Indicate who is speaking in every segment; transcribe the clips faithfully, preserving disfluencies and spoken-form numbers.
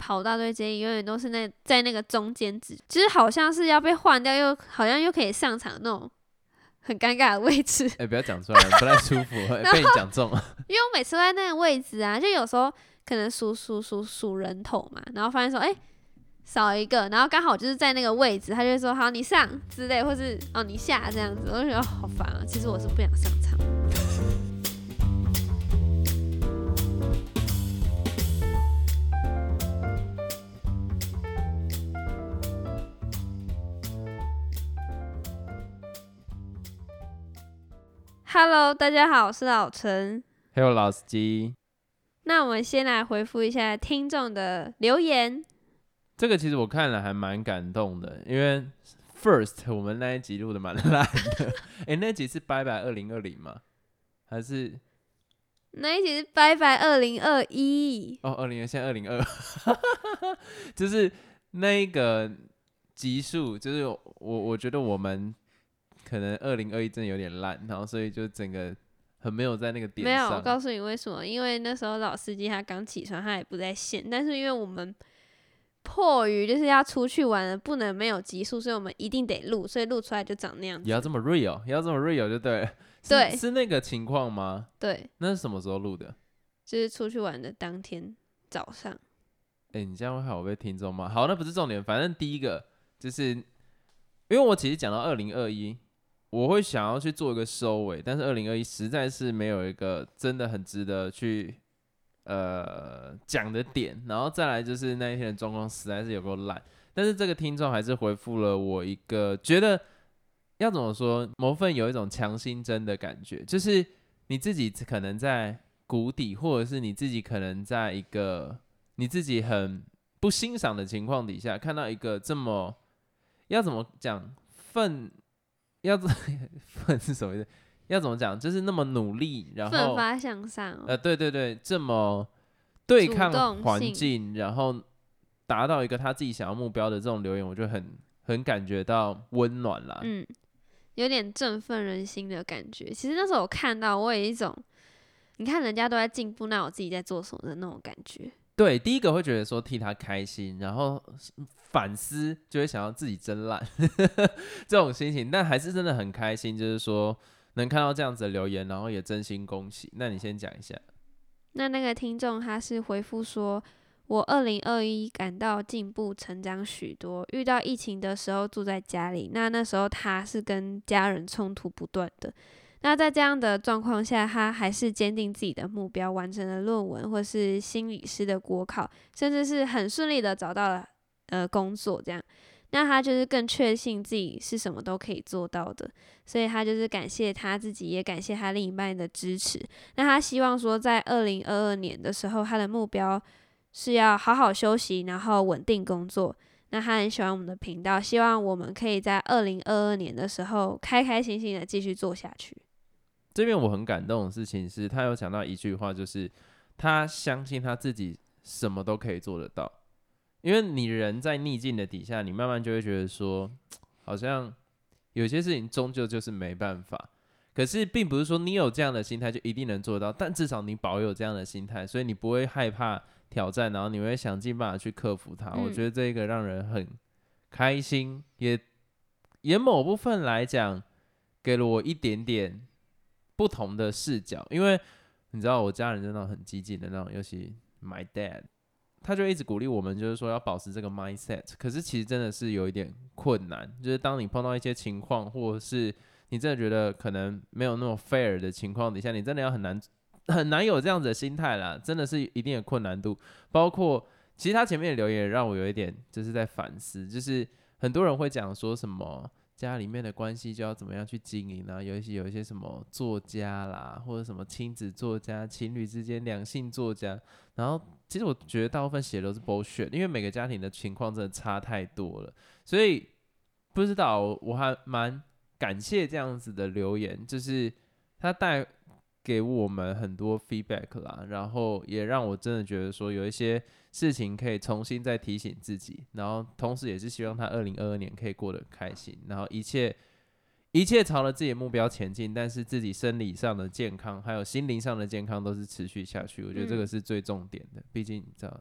Speaker 1: 跑大队接力永远都是那在那个中间值，就是好像是要被换掉，又好像又可以上场那种很尴尬的位置。
Speaker 2: 哎、欸，不要讲出来，不太舒服，被你讲中了。
Speaker 1: 因为我每次都在那个位置啊，就有时候可能数数数数人头嘛，然后发现说，哎、欸，少一个，然后刚好就是在那个位置，他就会说好你上之类，或是哦你下这样子，我就觉得好烦啊。其实我是不想上场。Hello， 大家好，我是老陈。
Speaker 2: Hello， 老司机。
Speaker 1: 那我们先来回复一下听众的留言。
Speaker 2: 这个其实我看了还蛮感动的，因为 First 我们那一集录的蛮烂的。哎、欸，那一集是拜拜二零二零吗？还是
Speaker 1: 那一集是拜拜二零二一？
Speaker 2: 哦，二零现在二零二，就是那一个集数，就是我我觉得我们可能二零二一真的有点烂，然后所以就整个很没有在那个点上。
Speaker 1: 没有，我告诉你为什么？因为那时候老司机他刚起床，他也不在线，但是因为我们迫于就是要出去玩了，不能没有集数，所以我们一定得录，所以录出来就长那样子。
Speaker 2: 也要这么 real， 也要这么 real 就对了。
Speaker 1: 对，
Speaker 2: 是, 是那个情况吗？
Speaker 1: 对。
Speaker 2: 那是什么时候录的？
Speaker 1: 就是出去玩的当天早上。
Speaker 2: 哎、欸，你这样会害我被听众吗？好，那不是重点，反正第一个就是因为我其实讲到二零二一。我会想要去做一个收尾，但是二零二一实在是没有一个真的很值得去呃讲的点，然后再来就是那一天的状况实在是有够烂，但是这个听众还是回复了我一个觉得要怎么说，某份有一种强心针的感觉，就是你自己可能在谷底，或者是你自己可能在一个你自己很不欣赏的情况底下，看到一个这么要怎么讲奋。要奋是什么意思？要怎么讲？就是那么努力，然后
Speaker 1: 奋发向上、哦。
Speaker 2: 呃，对对对，这么对抗环境，然后达到一个他自己想要目标的这种留言，我就很很感觉到温暖啦。
Speaker 1: 嗯，有点振奋人心的感觉。其实那时候我看到，我有一种，你看人家都在进步，那我自己在做什么的那种感觉。
Speaker 2: 对，第一个会觉得说替他开心，然后反思就会想要自己真烂这种心情，但还是真的很开心，就是说能看到这样子的留言，然后也真心恭喜。那你先讲一下。
Speaker 1: 那那个听众他是回复说，我二零二一感到进步成长许多，遇到疫情的时候住在家里，那那时候他是跟家人冲突不断的。那在这样的状况下，他还是坚定自己的目标，完成了论文或是心理师的国考，甚至是很顺利的找到了呃工作这样。那他就是更确信自己是什么都可以做到的，所以他就是感谢他自己，也感谢他另一半的支持。那他希望说在二零二二年的时候，他的目标是要好好休息，然后稳定工作。那他很喜欢我们的频道，希望我们可以在二零二二年的时候开开心心的继续做下去。
Speaker 2: 这边我很感动的事情是，他有讲到一句话，就是他相信他自己什么都可以做得到。因为你人在逆境的底下，你慢慢就会觉得说，好像有些事情终究就是没办法。可是并不是说你有这样的心态就一定能做到，但至少你保有这样的心态，所以你不会害怕挑战，然后你会想尽办法去克服它。嗯、我觉得这个让人很开心，也也某部分来讲，给了我一点点不同的视角。因为你知道我家人真的很激进的那种，尤其 my dad。他就一直鼓励我们，就是说要保持这个 mindset。可是其实真的是有一点困难，就是当你碰到一些情况，或者是你真的觉得可能没有那么 fair 的情况底下，你真的要很难很难有这样子的心态啦，真的是一定的困难度。包括其实他前面的留言也让我有一点就是在反思，就是很多人会讲说什么家里面的关系就要怎么样去经营啊，有一些有一些什么作家啦，或者什么亲子作家、情侣之间两性作家，然后其实我觉得大部分写的都是 bullshit， 因为每个家庭的情况真的差太多了，所以不知道我还蛮感谢这样子的留言，就是他带给我们很多 feedback 啦，然后也让我真的觉得说有一些事情可以重新再提醒自己，然后同时也是希望他二零二二年可以过得开心，然后一切一切朝着自己的目标前进，但是自己生理上的健康还有心灵上的健康都是持续下去，我觉得这个是最重点的，毕竟你知道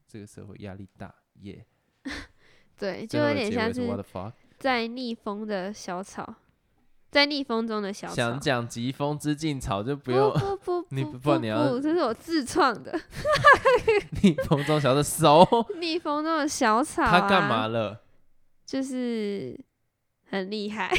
Speaker 2: 这个社会压力大耶。
Speaker 1: 对，就有点像是
Speaker 2: What the fuck？
Speaker 1: 在逆风的小草，在逆风中的小草。
Speaker 2: 想讲疾风知劲草就不用，
Speaker 1: 不不不
Speaker 2: 你
Speaker 1: 不
Speaker 2: 不然你要
Speaker 1: 不，这是我自创的。
Speaker 2: 逆风中小的手，
Speaker 1: 逆风中的小草、啊，
Speaker 2: 他干嘛了？
Speaker 1: 就是很厉害，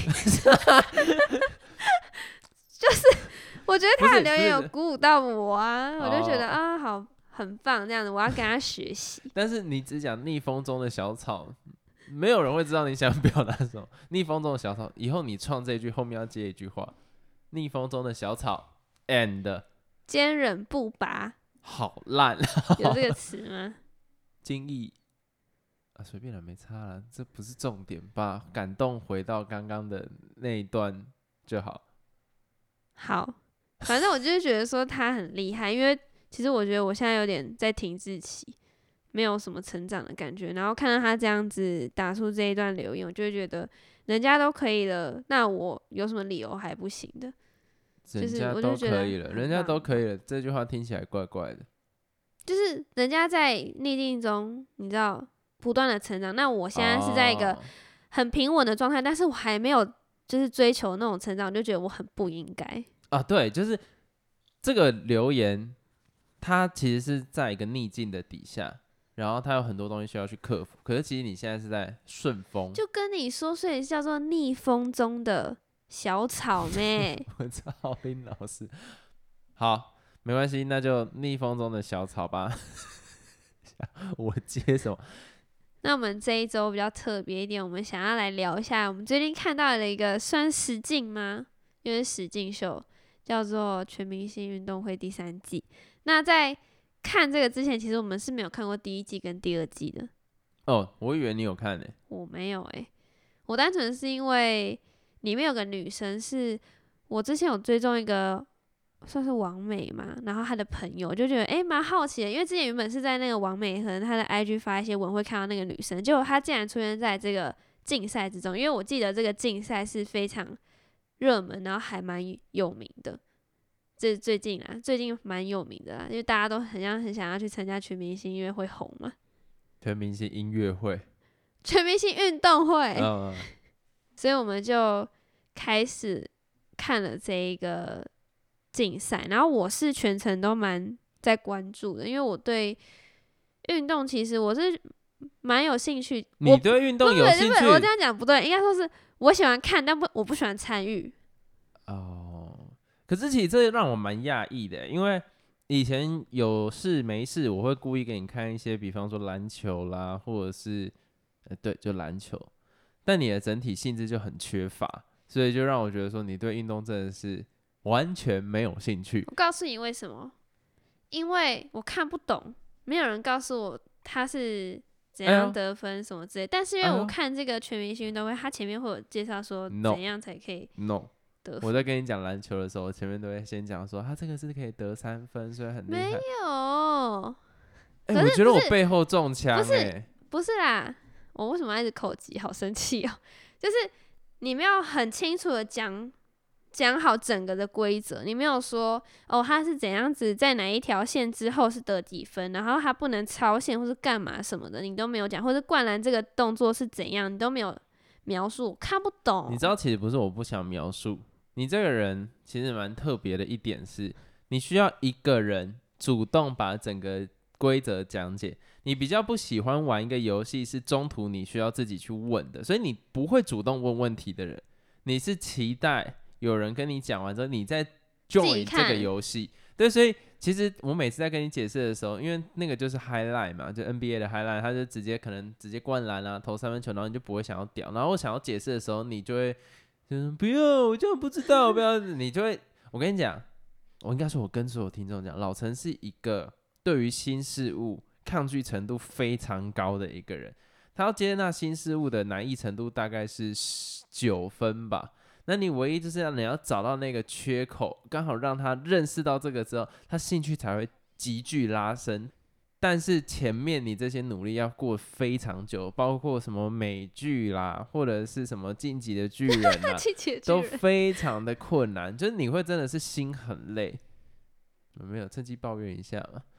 Speaker 1: 就是我觉得他的留言有鼓舞到我啊，我就觉得、哦、啊好很棒这样子，我要跟他学习。
Speaker 2: 但是你只讲逆风中的小草，没有人会知道你想表达什么。逆风中的小草，以后你创这一句后面要接一句话：逆风中的小草 and
Speaker 1: 坚韧不拔。
Speaker 2: 好烂，
Speaker 1: 有这个词吗？
Speaker 2: 精益啊，随便了，没差了，这不是重点吧？感动回到刚刚的那一段就好。
Speaker 1: 好，反正我就是觉得说他很厉害，因为其实我觉得我现在有点在停滞期，没有什么成长的感觉。然后看到他这样子打出这一段留言，我就会觉得人家都可以了，那我有什么理由还不行的？
Speaker 2: 人家都可以了，人家都可以了，这句话听起来怪怪的。
Speaker 1: 就是人家在逆境中，你知道不断的成长，那我现在是在一个很平稳的状态，但是我还没有就是追求那种成长，我就觉得我很不应该
Speaker 2: 啊。对，就是这个留言，它其实是在一个逆境的底下，然后它有很多东西需要去克服。可是其实你现在是在顺风，
Speaker 1: 就跟你说，所以叫做逆风中的小草咩。
Speaker 2: 我操，林老师，好。没关系，那就逆风中的小草吧。我接什么？
Speaker 1: 那我们这一周比较特别一点，我们想要来聊一下我们最近看到的一个算实境吗？因为实境秀叫做《全明星运动会》第三季。那在看这个之前，其实我们是没有看过第一季跟第二季的。
Speaker 2: 哦，我以为你有看呢、欸。
Speaker 1: 我没有哎、欸，我单纯是因为里面有个女生是我之前有追踪一个。算是王美嘛，然后他的朋友就觉得诶蛮好奇的，因为之前原本是在那个王美可能他的 I G 发一些文会看到那个女生，结果她竟然出现在这个竞赛之中，因为我记得这个竞赛是非常热门，然后还蛮有名的，这最近啊最近蛮有名的啦，因为大家都很像很想要去参加全明星音乐会红嘛，
Speaker 2: 全明星音乐会，
Speaker 1: 全明星运动会，
Speaker 2: 嗯，
Speaker 1: 所以我们就开始看了这一个竞赛，然后我是全程都蛮在关注的，因为我对运动其实我是蛮有兴趣。
Speaker 2: 你对运动有兴趣？
Speaker 1: 我这样讲不对，应该说是我喜欢看，但不我不喜欢参与。
Speaker 2: 哦，可是其实这让我蛮讶异的，因为以前有事没事，我会故意给你看一些，比方说篮球啦，或者是呃对，就篮球，但你的整体性质就很缺乏，所以就让我觉得说你对运动真的是。完全没有兴趣。
Speaker 1: 我告诉你为什么？因为我看不懂，没有人告诉我他是怎样得分什么之类。哎、但是因为我看这个全明星运动会，它前面会有介绍说怎样才可以
Speaker 2: no,
Speaker 1: 得分。
Speaker 2: no. 我在跟你讲篮球的时候，我前面都会先讲说他这个是可以得三分，所以很厉害。
Speaker 1: 没有。
Speaker 2: 哎、欸，我觉得我背后中枪哎、欸，
Speaker 1: 不是啦，我为什么要一直口急？好生气哦！就是你没有很清楚的讲。讲好整个的规则，你没有说哦，他是怎样子在哪一条线之后是得几分，然后他不能超线或是干嘛什么的，你都没有讲，或者灌篮这个动作是怎样，你都没有描述，我看不懂。
Speaker 2: 你知道，其实不是我不想描述，你这个人其实蛮特别的一点是，你需要一个人主动把整个规则讲解。你比较不喜欢玩一个游戏是中途你需要自己去问的，所以你不会主动问问题的人，你是期待。有人跟你讲完之后，你再 join 这个游戏，对，所以其实我每次在跟你解释的时候，因为那个就是 highlight 嘛，就 N B A 的 highlight， 他就直接可能直接灌篮啊，投三分球，然后你就不会想要屌，然后我想要解释的时候，你就会就是不要，我就不知道，不要，你就会，我跟你讲，我应该说，我跟所有听众讲，老陈是一个对于新事物抗拒程度非常高的一个人，他要接纳新事物的难易程度大概是九分吧。那你唯一就是要你要找到那个缺口，刚好让他认识到这个之后，他兴趣才会急剧拉升。但是前面你这些努力要过非常久，包括什么美剧啦，或者是什么晋级的巨人啊，都非常的困难，就是你会真的是心很累。有没有趁机抱怨一下嘛？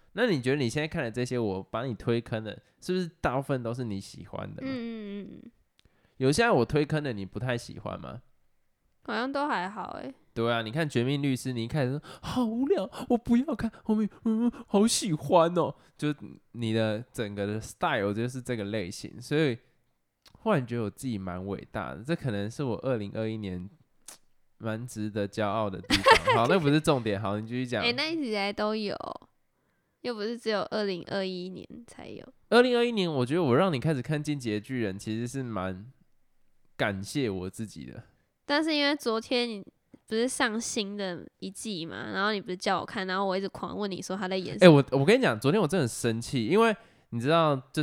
Speaker 2: 那你觉得你现在看的这些，我把你推坑的，是不是大部分都是你喜欢的？
Speaker 1: 嗯嗯嗯，
Speaker 2: 有些我推坑的你不太喜欢吗？
Speaker 1: 好像都还好哎。
Speaker 2: 对啊，你看《绝命律师》，你一开始说好无聊，我不要看，后面嗯好喜欢哦，就你的整个的 style 就是这个类型，所以忽然觉得我自己蛮伟大的，这可能是我二零二一年蛮值得骄傲的地方。好，那不是重点，好，你继续讲。
Speaker 1: 哎、欸，那一直以来都有，又不是只有二零二一年才有。
Speaker 2: 二零二一年，我觉得我让你开始看《进击的巨人》，其实是蛮感谢我自己的。
Speaker 1: 但是因为昨天你不是上新的一季嘛，然后你不是叫我看，然后我一直狂问你说他在演什
Speaker 2: 么。哎、
Speaker 1: 欸，
Speaker 2: 我我跟你讲，昨天我真的生气，因为你知道，就是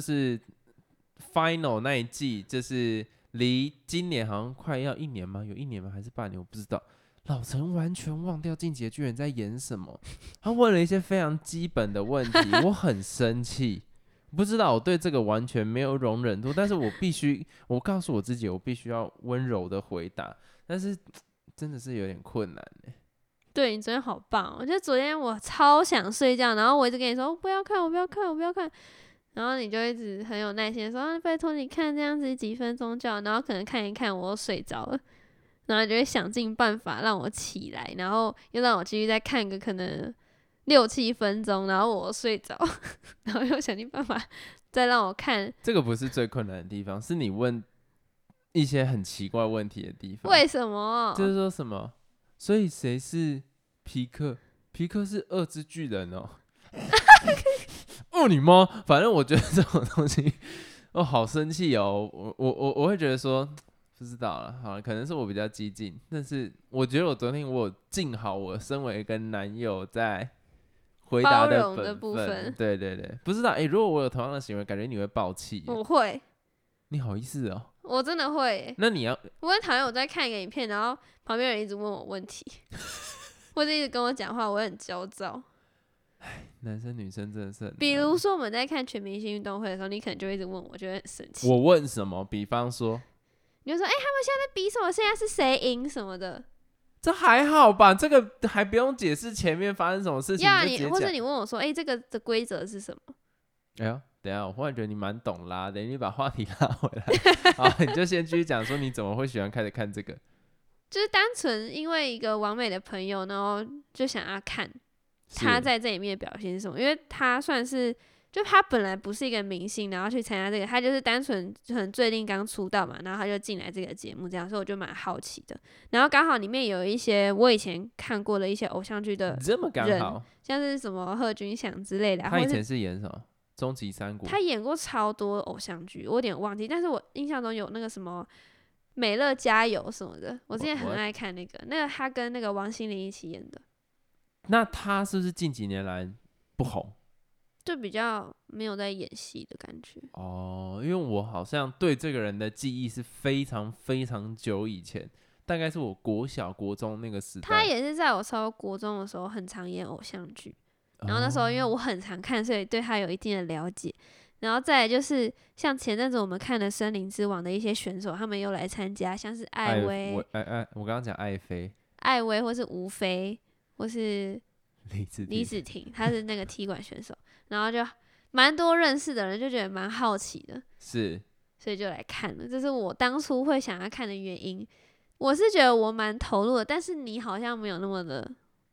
Speaker 2: Final 那一季，就是离今年好像快要一年吗？有一年吗？还是半年？我不知道。老陈完全忘掉《进击的巨人》在演什么，他问了一些非常基本的问题，我很生气。不知道我对这个完全没有容忍度，但是我必须，我告诉我自己，我必须要温柔的回答，但是真的是有点困难欸。
Speaker 1: 对，你昨天好棒哦，我觉得昨天我超想睡觉，然后我一直跟你说我不要看，我不要看，我不要看，然后你就一直很有耐心的说啊，拜托你看这样子几分钟就好，然后可能看一看我又睡着了，然后你就会想尽办法让我起来，然后又让我继续再看个可能六七分钟，然后我睡着，然后又想尽办法再让我看。
Speaker 2: 这个不是最困难的地方，是你问一些很奇怪问题的地方。
Speaker 1: 为什么？
Speaker 2: 就是说什么？所以谁是皮克？皮克是二之巨人哦。哦你妈！反正我觉得这种东西，哦好生气哦。我我我我会觉得说，不知道了，好了，可能是我比较激进，但是我觉得我昨天我有尽好我身为一个男友在回答的本分。
Speaker 1: 包容的部分
Speaker 2: 对对对，不知道哎、欸，如果我有同样的行为，感觉你会爆气。
Speaker 1: 我会，
Speaker 2: 你好意思哦？
Speaker 1: 我真的会耶。
Speaker 2: 那你要，
Speaker 1: 我很讨厌我在看一个影片，然后旁边人一直问我问题，或者一直跟我讲话，我会很焦躁。
Speaker 2: 男生女生真的是很难。
Speaker 1: 比如说我们在看全明星运动会的时候，你可能就会一直问我，就会很生气。
Speaker 2: 我问什么？比方说，
Speaker 1: 你就说，哎、欸，他们现在在比什么？现在是谁赢什么的？
Speaker 2: 这还好吧？这个还不用解释前面发生什么事情，
Speaker 1: 呀，
Speaker 2: 你就直接讲。
Speaker 1: 或者你问我说，哎、欸，这个的规则是什么？
Speaker 2: 哎呦，等一下，我忽然觉得你蛮懂拉的，你把话题拉回来，好，你就先继续讲说你怎么会喜欢开始看这个？
Speaker 1: 就是单纯因为一个完美的朋友，然后就想要看他在这里面的表现是什么，因为他算是。就他本来不是一个明星，然后去参加这个，他就是单纯可能最近刚出道嘛，然后他就进来这个节目这样，所以我就蛮好奇的。然后刚好里面有一些我以前看过的一些偶像剧的人，
Speaker 2: 这么刚好，
Speaker 1: 像是什么贺军翔之类的。
Speaker 2: 他以前是演什么？终极三国。
Speaker 1: 他演过超多偶像剧，我有点忘记，但是我印象中有那个什么美乐加油什么的，我之前很爱看那个，那个他跟那个王心凌一起演的。
Speaker 2: 那他是不是近几年来不红？
Speaker 1: 就比较没有在演戏的感觉
Speaker 2: 哦，因为我好像对这个人的记忆是非常非常久以前，大概是我国小国中那个时代。
Speaker 1: 他也是在我超国中的时候很常演偶像剧，然后那时候因为我很常看，所以对他有一定的了解。然后再来就是像前阵子我们看的《森林之王》的一些选手，他们又来参加，像是艾薇，
Speaker 2: 我哎哎，我刚刚讲艾菲，
Speaker 1: 艾薇或是吴飞，或是
Speaker 2: 李子
Speaker 1: 李子婷，他是那个踢馆选手。然后就蛮多认识的人，就觉得蛮好奇的，
Speaker 2: 是，
Speaker 1: 所以就来看了。这是我当初会想要看的原因。我是觉得我蛮投入的，但是你好像没有那么的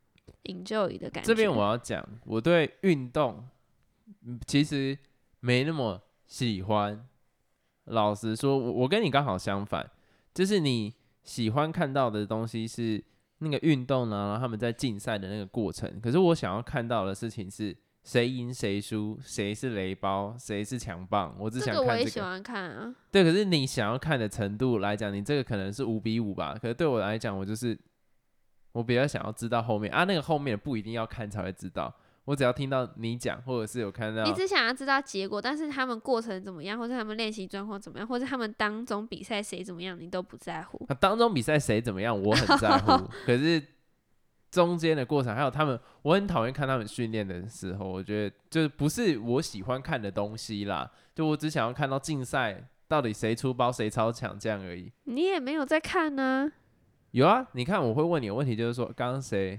Speaker 1: enjoy 的感觉。
Speaker 2: 这边我要讲，我对运动其实没那么喜欢。老实说，我我跟你刚好相反，就是你喜欢看到的东西是那个运动呢，然后他们在竞赛的那个过程。可是我想要看到的事情是。谁赢谁输，谁是雷包，谁是强棒，我只想看这个。
Speaker 1: 这个我也喜欢看啊。
Speaker 2: 对，可是你想要看的程度来讲，你这个可能是五比五吧。可是对我来讲，我就是我比较想要知道后面啊，那个后面不一定要看才会知道。我只要听到你讲，或者是有看到，
Speaker 1: 你只想要知道结果，但是他们过程怎么样，或者他们练习状况怎么样，或者他们当中比赛谁怎么样，你都不在乎。
Speaker 2: 啊、当中比赛谁怎么样，我很在乎。可是。中间的过程，还有他们，我很讨厌看他们训练的时候，我觉得就是不是我喜欢看的东西啦。就我只想要看到竞赛到底谁出包谁超强这样而已。
Speaker 1: 你也没有在看呢、啊。
Speaker 2: 有啊，你看我会问你的问题就是说，刚刚谁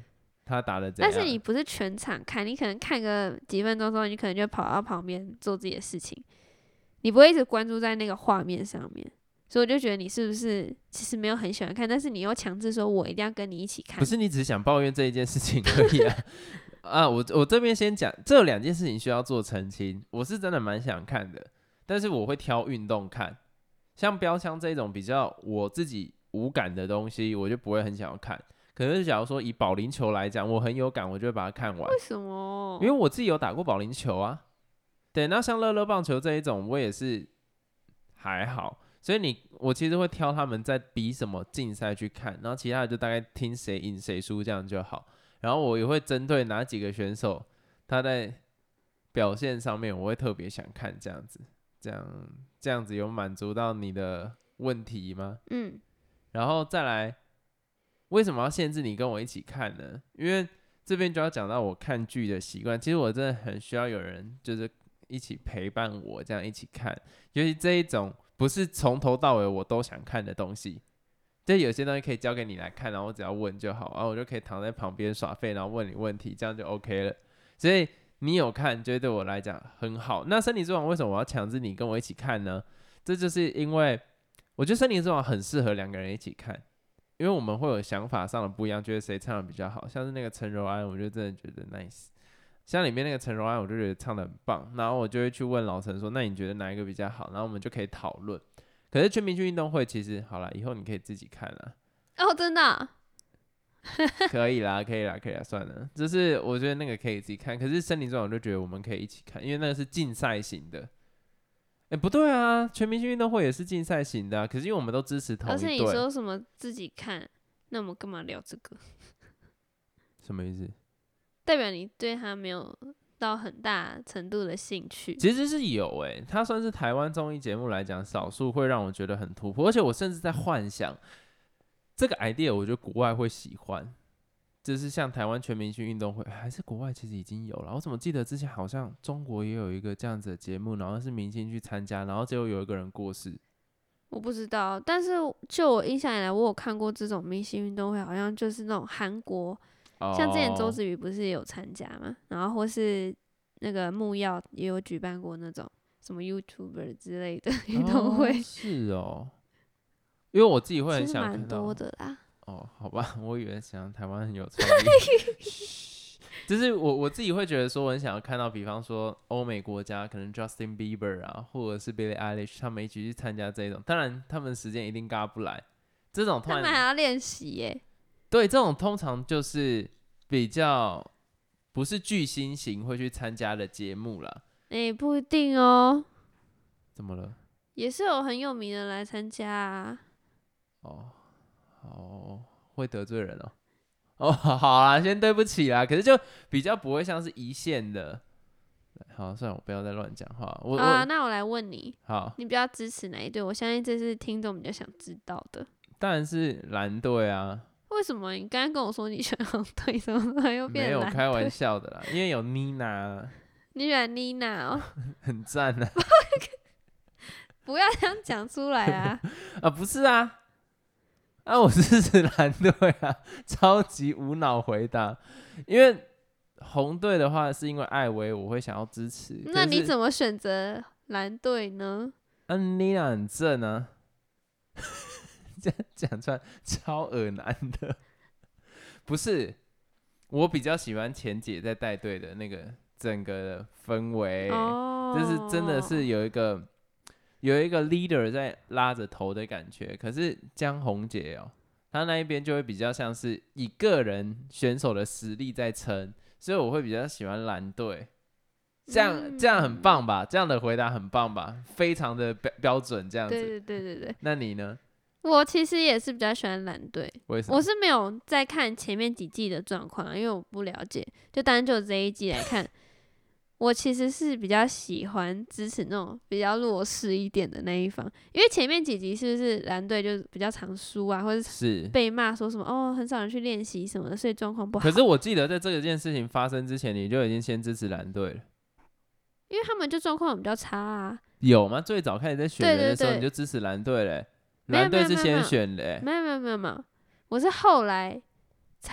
Speaker 2: 他打的怎样。
Speaker 1: 但是你不是全场看，你可能看个几分钟之后，你可能就跑到旁边做自己的事情，你不会一直关注在那个画面上面。所以我就觉得你是不是其实没有很喜欢看，但是你又强制说我一定要跟你一起看。
Speaker 2: 不是，你只是想抱怨这一件事情而已啊。啊，我我这边先讲，这两件事情需要做澄清。我是真的蛮想看的，但是我会挑运动看，像标枪这种比较我自己无感的东西，我就不会很想要看。可是假如说以保龄球来讲，我很有感，我就会把它看完。
Speaker 1: 为什么？
Speaker 2: 因为我自己有打过保龄球啊。对，那像乐乐棒球这一种，我也是还好。所以你我其实会挑他们在比什么竞赛去看，然后其他的就大概听谁赢谁输这样就好。然后我也会针对哪几个选手他在表现上面，我会特别想看这样子。这样这样子有满足到你的问题吗？
Speaker 1: 嗯。
Speaker 2: 然后再来，为什么要限制你跟我一起看呢？因为这边就要讲到我看剧的习惯，其实我真的很需要有人就是一起陪伴我，这样一起看，尤其这一种不是从头到尾我都想看的东西，就有些东西可以交给你来看，然后我只要问就好，然后我就可以躺在旁边耍废，然后问你问题，这样就 OK 了。所以你有看，就会对我来讲很好。那生理之王为什么我要强制你跟我一起看呢？这就是因为我觉得生理之王很适合两个人一起看，因为我们会有想法上的不一样，觉得谁唱的比较好。像是那个陈柔安，我就真的觉得 nice。像里面那个陈柔安，我就觉得唱的很棒，然后我就会去问老陈说，那你觉得哪一个比较好？然后我们就可以讨论。可是全民运动会其实好啦，以后你可以自己看啦。
Speaker 1: 哦，真的啊？
Speaker 2: 可以啦，可以啦，可以啦，算了。就是我觉得那个可以自己看，可是森林中我就觉得我们可以一起看，因为那个是竞赛型的。哎、欸，不对啊，全明星运动会也是竞赛型的啊。可是因为我们都支持同一队。
Speaker 1: 而且你说什么自己看，那我们干嘛聊这个？
Speaker 2: 什么意思？
Speaker 1: 代表你对他没有到很大程度的兴趣。
Speaker 2: 其实是有哎、欸，它算是台湾综艺节目来讲，少数会让我觉得很突破，而且我甚至在幻想这个 idea， 我觉得国外会喜欢。就是像台湾全明星运动会，还是国外其实已经有了。我怎么记得之前好像中国也有一个这样子的节目，然后是明星去参加，然后结果有一个人过世。
Speaker 1: 我不知道，但是就我印象以来，我有看过这种明星运动会，好像就是那种韩国，哦、像之前周子瑜不是也有参加嘛，然后或是那个木曜也有举办过那种什么 YouTuber 之类的运动会。
Speaker 2: 哦是哦，因为我自己会很想看到。
Speaker 1: 蛮多的啦。
Speaker 2: 哦，好吧，我以为想台湾很有创意，就是我我自己会觉得说，我很想要看到，比方说欧美国家可能 Justin Bieber 啊，或者是 Billie Eilish 他们一起去参加这种，当然他们时间一定嘎不来，这种
Speaker 1: 他们还要练习耶。
Speaker 2: 对，这种通常就是比较不是巨星型会去参加的节目啦。
Speaker 1: 哎、欸，不一定哦。
Speaker 2: 怎么了？
Speaker 1: 也是有很有名的来参加啊。
Speaker 2: 哦。哦，会得罪人哦。哦，好啦，先对不起啦。可是就比较不会像是一线的。好，算了，我不要再乱讲话。我
Speaker 1: 好啊，那我来问你，
Speaker 2: 好，
Speaker 1: 你比较支持哪一队？我相信这是听众比较想知道的。
Speaker 2: 当然是蓝队啊。
Speaker 1: 为什么？你刚刚跟我说你喜欢红队，怎么又变蓝队？
Speaker 2: 没有开玩笑的啦，因为有妮娜。
Speaker 1: 你喜欢妮娜哦？
Speaker 2: 很赞啊！
Speaker 1: 不要这样讲出来啊！
Speaker 2: 啊，不是啊。啊，我支持蓝队啊，超级无脑回答。因为红队的话，是因为艾薇，我会想要支持。
Speaker 1: 那你怎么选择蓝队呢？
Speaker 2: 啊，妮娜很正啊，这样讲出来超恶男的。不是，我比较喜欢钱姐在带队的那个整个的氛围，哦、就是真的是有一个。有一个 leader 在拉着头的感觉，可是江宏杰哦，他那一边就会比较像是以个人选手的实力在撑，所以我会比较喜欢蓝队。这样、嗯、这样很棒吧？这样的回答很棒吧？非常的标标准，这样子。
Speaker 1: 对对对对对。
Speaker 2: 那你呢？
Speaker 1: 我其实也是比较喜欢蓝队。
Speaker 2: 为什么？
Speaker 1: 我是没有在看前面几季的状况，因为我不了解，就单就这一季来看。我其实是比较喜欢支持那种比较弱势一点的那一方，因为前面几集是不是蓝队就比较常输啊，或者是被骂说什么哦很少人去练习什么的，所以状况不好。
Speaker 2: 可是我记得在这件事情发生之前，你就已经先支持蓝队了，
Speaker 1: 因为他们就状况比较差啊。
Speaker 2: 有吗？最早开始在选人的时候，
Speaker 1: 对对对，
Speaker 2: 你就支持蓝队嘞？蓝队是先选的、欸。
Speaker 1: 没有没有没有没有，我是后来才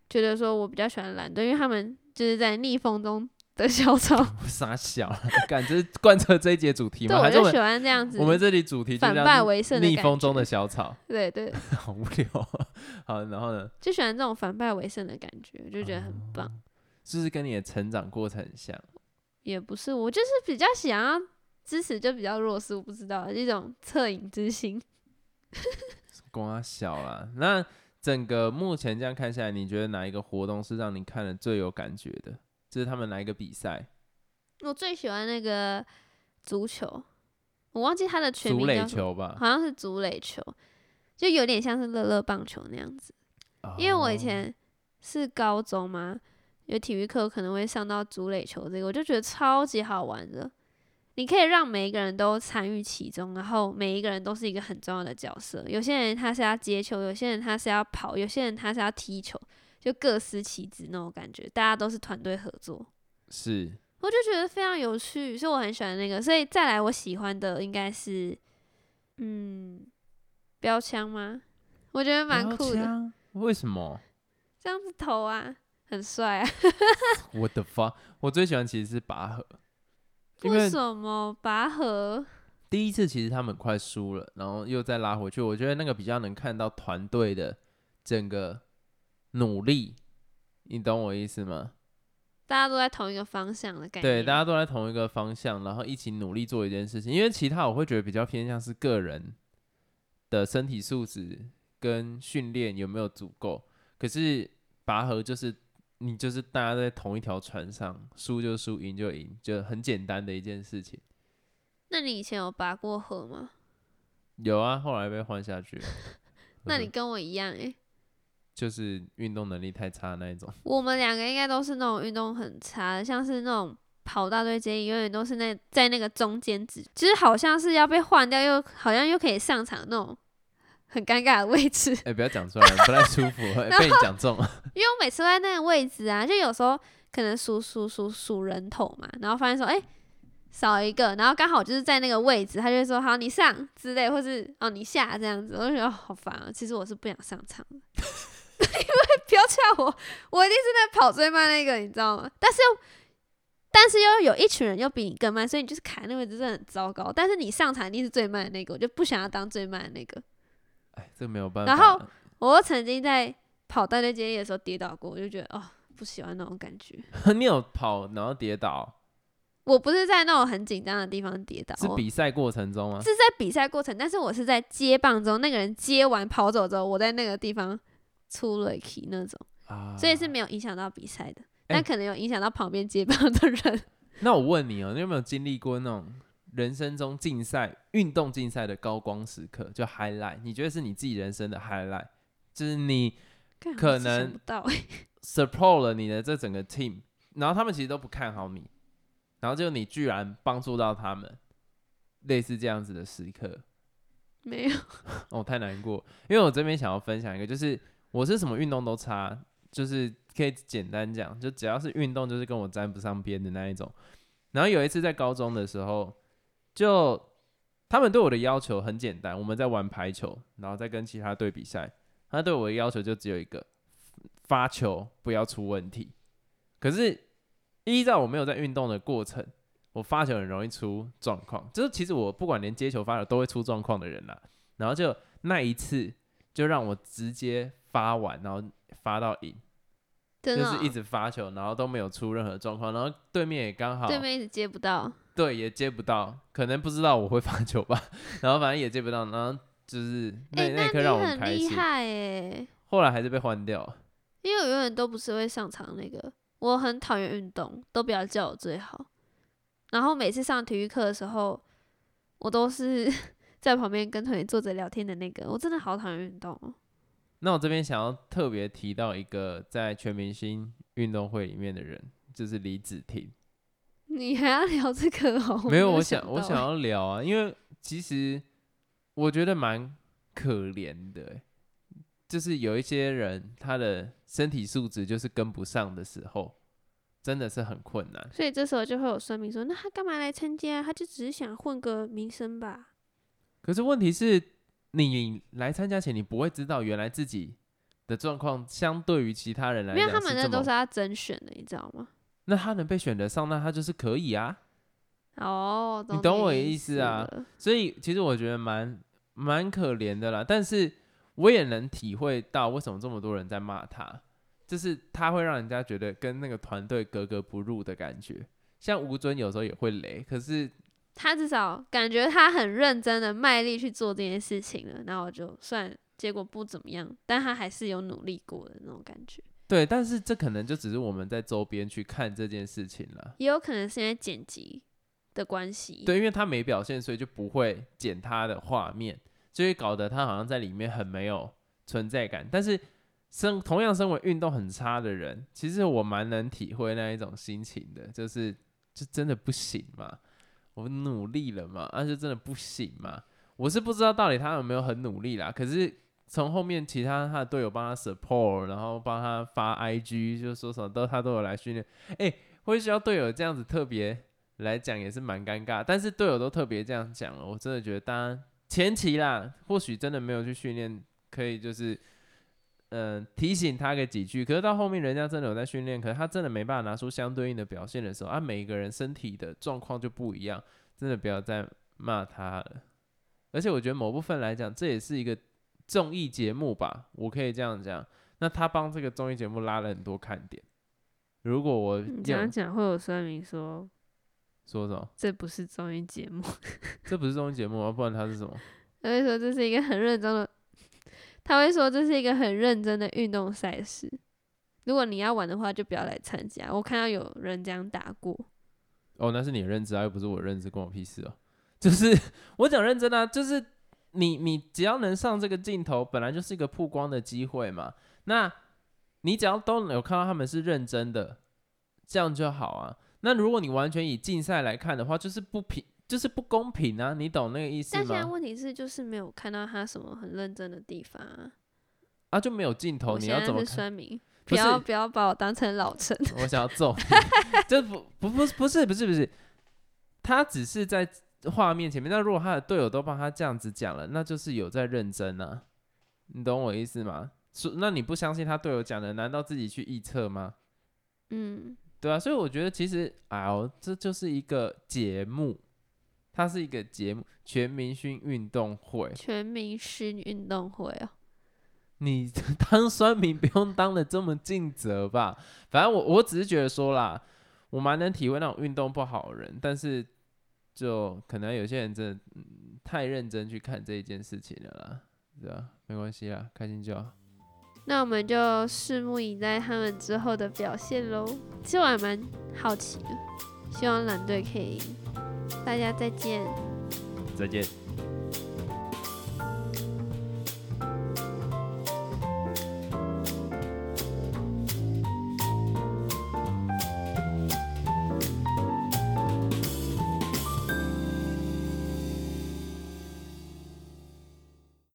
Speaker 1: 觉得说我比较喜欢蓝队，因为他们就是在逆风中的小草。
Speaker 2: 傻小了，干这是贯彻这一节主题
Speaker 1: 对，
Speaker 2: 吗？还是我们
Speaker 1: 我就喜欢这样子。
Speaker 2: 我们这里主题就
Speaker 1: 反
Speaker 2: 叫
Speaker 1: 败为胜的
Speaker 2: 逆
Speaker 1: 感觉。
Speaker 2: 风中的小草，
Speaker 1: 对对，
Speaker 2: 好无聊啊。好，然后呢？
Speaker 1: 就喜欢这种反败为胜的感觉，我就觉得很棒。
Speaker 2: 哦是不是跟你的成长过程很像？
Speaker 1: 也不是，我就是比较想要支持就比较弱势，我不知道这种恻隐之心。
Speaker 2: 瓜小啦，那整个目前这样看下来，你觉得哪一个活动是让你看了最有感觉的？就是他们哪一个比赛？
Speaker 1: 我最喜欢那个足球，我忘记它的全
Speaker 2: 足垒
Speaker 1: 名叫什么，
Speaker 2: 球吧，
Speaker 1: 好像是足垒球，就有点像是乐乐棒球那样子。
Speaker 2: 哦、
Speaker 1: 因为我以前是高中嘛，有体育课可能会上到足垒球这个，我就觉得超级好玩的。你可以让每一个人都参与其中，然后每一个人都是一个很重要的角色。有些人他是要接球，有些人他是要跑，有些人他是要踢球，就各司其职那种感觉，大家都是团队合作。
Speaker 2: 是，
Speaker 1: 我就觉得非常有趣，所以我很喜欢那个。所以再来我喜欢的应该是，嗯，标枪吗？我觉得蛮酷的。
Speaker 2: 为什么？
Speaker 1: 这样子投啊，很帅啊！
Speaker 2: 我的发，我最喜欢其实是拔河。
Speaker 1: 为什么拔河？
Speaker 2: 第一次其实他们快输了，然后又再拉回去，我觉得那个比较能看到团队的整个努力，你懂我意思吗？
Speaker 1: 大家都在同一个方向的概念。
Speaker 2: 对，大家都在同一个方向，然后一起努力做一件事情。因为其他我会觉得比较偏向是个人的身体素质跟训练有没有足够，可是拔河就是你就是大家在同一条船上，输就输，赢就赢，就很简单的一件事情。
Speaker 1: 那你以前有拔过河吗？
Speaker 2: 有啊，后来被换下去了。
Speaker 1: 那你跟我一样哎、欸，
Speaker 2: 就是运动能力太差的那一种。
Speaker 1: 我们两个应该都是那种运动很差的，像是那种跑大队接力，永远都是那在那个中间值，就是好像是要被换掉，又好像又可以上场那种很尴尬的位置。
Speaker 2: 哎、欸，不要讲出来，不太舒服，欸、被你讲中了。
Speaker 1: 因为我每次都在那个位置啊，就有时候可能数数数数人头嘛，然后发现说，哎、欸，少一个，然后刚好就是在那个位置，他就会说好你上之类，或是哦你下这样子，我就觉得、哦、好烦啊。其实我是不想上场的，因为不要叫我，我一定是那跑最慢那个，你知道吗？但是又但是又有一群人又比你更慢，所以你就是卡那位置真的很糟糕。但是你上场一定是最慢的那个，我就不想要当最慢的那个。
Speaker 2: 哎，这没有办法。
Speaker 1: 然后我又曾经在跑大队接力的时候跌倒过，我就觉得哦不喜欢那种感觉。
Speaker 2: 你有跑然后跌倒？
Speaker 1: 我不是在那种很紧张的地方跌倒，
Speaker 2: 是比赛过程中吗？
Speaker 1: 是在比赛过程，但是我是在接棒中，那个人接完跑走之后，我在那个地方出了 key 那种、啊，所以是没有影响到比赛的，但、欸、可能有影响到旁边接棒的人。
Speaker 2: 那我问你哦、喔，你有没有经历过那种人生中竞赛、运动竞赛的高光时刻，就 highlight？ 你觉得是你自己人生的 highlight， 就是你可能 support 了你的这整个 team， 然后他们其实都不看好你。然后就你居然帮助到他们，类似这样子的时刻，
Speaker 1: 没有
Speaker 2: 哦，太难过。因为我这边想要分享一个，就是我是什么运动都差，就是可以简单讲，就只要是运动，就是跟我沾不上边的那一种。然后有一次在高中的时候，就他们对我的要求很简单，我们在玩排球，然后再跟其他队比赛，他对我的要求就只有一个，发球不要出问题。可是依照我没有在运动的过程，我发球很容易出状况，就是其实我不管连接球发球都会出状况的人啦。然后就那一次就让我直接发完，然后发到赢，就是一直发球，然后都没有出任何状况，然后对面也刚好
Speaker 1: 对面一直接不到，
Speaker 2: 对，也接不到，可能不知道我会发球吧，然后反正也接不到，然后就是那、欸、那一刻让我很开心。
Speaker 1: 很厉害耶！
Speaker 2: 后来还是被换掉了，
Speaker 1: 因为我永远都不是会上场那个。我很讨厌运动，都不要叫我最好。然后每次上体育课的时候，我都是在旁边跟同学坐着聊天的那个。我真的好讨厌运动哦。
Speaker 2: 那我这边想要特别提到一个在全明星运动会里面的人，就是李子婷。
Speaker 1: 你还要聊这个哦？
Speaker 2: 没有，
Speaker 1: 我
Speaker 2: 想我想要聊啊，因为其实我觉得蛮可怜的欸。就是有一些人，他的身体素质就是跟不上的时候，真的是很困难。
Speaker 1: 所以这时候就会有酸民说：“那他干嘛来参加？他就只是想混个名声吧。”可
Speaker 2: 是问题是，你来参加前，你不会知道原来自己的状况，相对于其他人来讲，
Speaker 1: 因为他们那都是要甄选的，你知道吗？
Speaker 2: 那他能被选得上，那他就是可以啊。
Speaker 1: 哦，
Speaker 2: 你懂我的
Speaker 1: 意
Speaker 2: 意思啊？所以其实我觉得蛮蛮可怜的啦，但是我也能体会到为什么这么多人在骂他，就是他会让人家觉得跟那个团队格格不入的感觉。像吴尊有时候也会雷，可是
Speaker 1: 他至少感觉他很认真的卖力去做这件事情了，然后就算结果不怎么样，但他还是有努力过的那种感觉。
Speaker 2: 对，但是这可能就只是我们在周边去看这件事情啦，
Speaker 1: 也有可能是因为剪辑的关系。
Speaker 2: 对，因为他没表现，所以就不会剪他的画面，就会搞得他好像在里面很没有存在感。但是身同样身为运动很差的人，其实我蛮能体会那一种心情的，就是就真的不行嘛，我努力了嘛，但是真的不行嘛。我是不知道到底他有没有很努力啦，可是从后面其他他的队友帮他 support， 然后帮他发 I G， 就说什么都他都有来训练。哎，会需要队友这样子特别来讲也是蛮尴尬，但是队友都特别这样讲了，我真的觉得大家前期啦，或许真的没有去训练，可以就是嗯、呃、提醒他个几句。可是到后面人家真的有在训练，可是他真的没办法拿出相对应的表现的时候，啊，每一个人身体的状况就不一样，真的不要再骂他了。而且我觉得某部分来讲，这也是一个综艺节目吧，我可以这样讲。那他帮这个综艺节目拉了很多看点。如果我
Speaker 1: 你这样讲，会有酸民说
Speaker 2: 说什么？
Speaker 1: 这不是综艺节目，
Speaker 2: 这不是综艺节目啊，不然它是什么？
Speaker 1: 他会说这是一个很认真的，他会说这是一个很认真的运动赛事。如果你要玩的话，就不要来参加。我看到有人这样打过。
Speaker 2: 哦，那是你的认知啊，又不是我的认知，关我屁事哦。就是我讲认真啊，就是你你只要能上这个镜头，本来就是一个曝光的机会嘛。那你只要都有看到他们是认真的，这样就好啊。那如果你完全以竞赛来看的话，就是不平，就是不公平啊，你懂那个意思吗？
Speaker 1: 但现在问题是，就是没有看到他什么很认真的地方啊。
Speaker 2: 啊，就没有镜头，你要怎么看？
Speaker 1: 我现在是酸民，不要不要把我当成老陈。
Speaker 2: 我想要揍你，这不不不不是不是不是，他只是在画面前面。那如果他的队友都帮他这样子讲了，那就是有在认真啊，你懂我意思吗？那你不相信他队友讲的，难道自己去臆测吗？
Speaker 1: 嗯，
Speaker 2: 对啊，所以我觉得其实哎呦，这就是一个节目，它是一个节目，全明星运动会，
Speaker 1: 全明星运动会哦。
Speaker 2: 你当酸民不用当的这么尽责吧？反正我我只是觉得说啦，我蛮能体会那种运动不好的人，但是就可能有些人真的、嗯、太认真去看这一件事情了啦，对啊，没关系啦，开心就好。
Speaker 1: 那我们就拭目以待他们之后的表现咯。其实我还蛮好奇的，希望蓝队可以赢。大家再见。
Speaker 2: 再见。